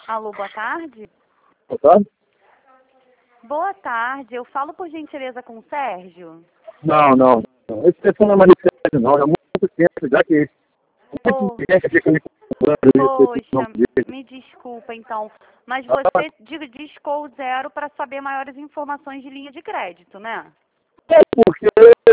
Alô, boa tarde? Boa tarde? Boa tarde, eu falo por gentileza com o Sérgio? Não. Esse telefone não é manifesto, não. É muito tempo, já que Oh, muita gente fica me cobrando esse nome poxa, dele. me desculpa então, mas você discou o zero para saber maiores informações de linha de crédito, né? É porque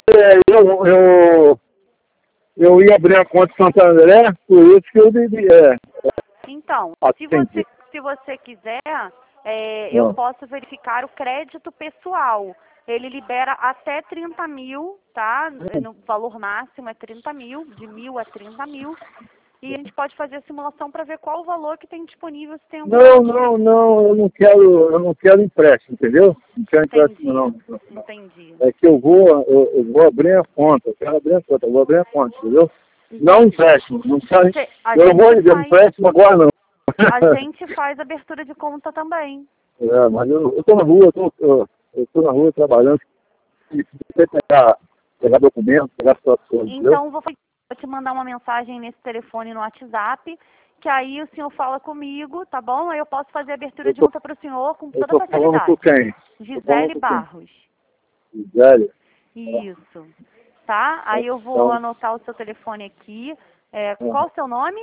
eu ia abrir a conta em Santo André, por isso que eu Então, atendi. se você quiser, eu posso verificar o crédito pessoal. Ele libera até 30 mil, tá? No valor máximo é 30 mil, de 1.000 a 30 mil. E a gente pode fazer a simulação para ver qual o valor que tem disponível, se tem alguma... Não, eu não quero empréstimo, entendeu? Não quero empréstimo, Entendi, não. entendi. É que eu vou abrir a conta, eu quero abrir a conta, eu vou abrir a conta, entendeu? Não Entendi. empréstimo, não quero, A eu não vou gente dizer faz, empréstimo agora não. a gente faz abertura de conta também. Mas eu tô na rua, eu tô na rua trabalhando, e você pegar documentos, pegar situações, entendeu? Então, vou te mandar uma mensagem nesse telefone no WhatsApp, que aí o senhor fala comigo, tá bom? Aí eu posso fazer a abertura de conta para o senhor com Eu toda tô falando com facilidade. quem? Tô falando Gisele com quem? Barros. Velho. Isso. Tá? Aí eu vou Então, anotar o seu telefone aqui. Qual o seu nome?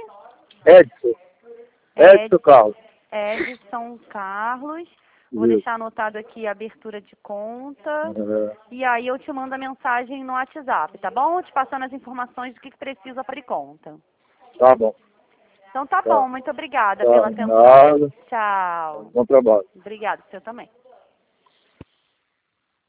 Edson Carlos. Edson Carlos. Vou Isso. deixar anotado aqui a abertura de conta. É, E aí eu te mando a mensagem no WhatsApp, tá bom? Te passando as informações do que precisa para conta. tá bom. Então tá Tá. bom, muito obrigada Tá. pela atenção. Nada. Tchau. Bom trabalho. Obrigada, você também.